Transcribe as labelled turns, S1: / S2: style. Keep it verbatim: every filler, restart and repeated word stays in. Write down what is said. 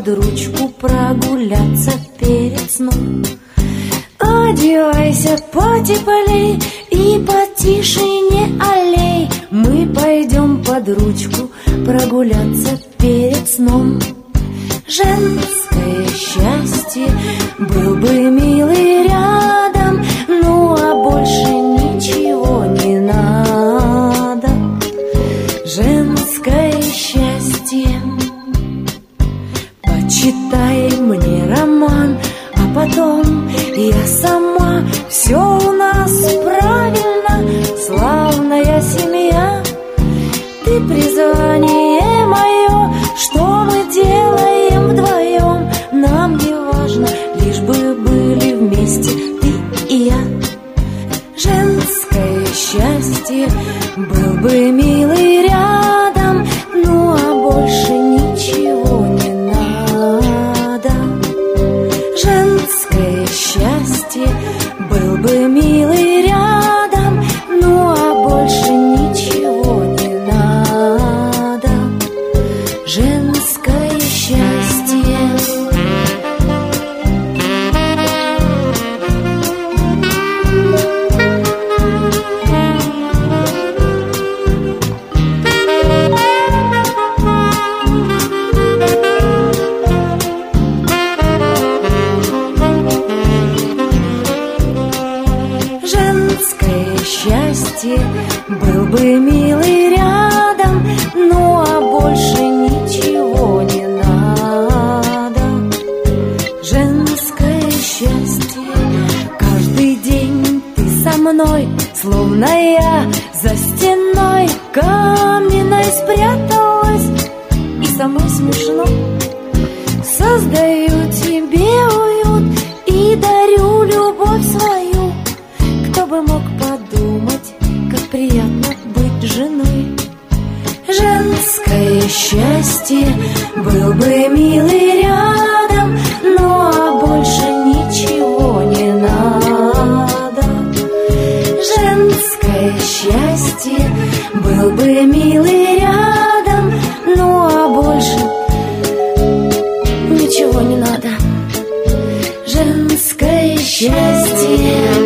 S1: под ручку прогуляться перед сном. Одевайся потеплей и потише не аллей, мы пойдем под ручку прогуляться перед сном. Женское счастье, был бы милый рядом, ну а больше ничего не надо. Женское счастье. Почитай мне роман, а потом я сама. Все у нас правильно, славная семья. Ты призвание мое, что мы делаем вдвоем, нам не важно, лишь бы были вместе ты и я. Женское счастье, был бы милый рядом, ну а больше ничего не надо. Женское счастье, был бы милый рядом, ну а больше ничего не надо. Женское счастье. Женское счастье, был бы милый рядом, ну а больше ничего не надо. Женское счастье. Каждый день ты со мной, словно я за стеной каменной спряталась, и самой смешно. Создаю тебе уют и дарю любовь свою. Кто бы мог подумать, как приятно быть женой. Женское счастье, был бы милый рядом, ну а больше ничего не надо. Женское счастье, был бы милый рядом, ну а больше ничего не надо. Женское счастье.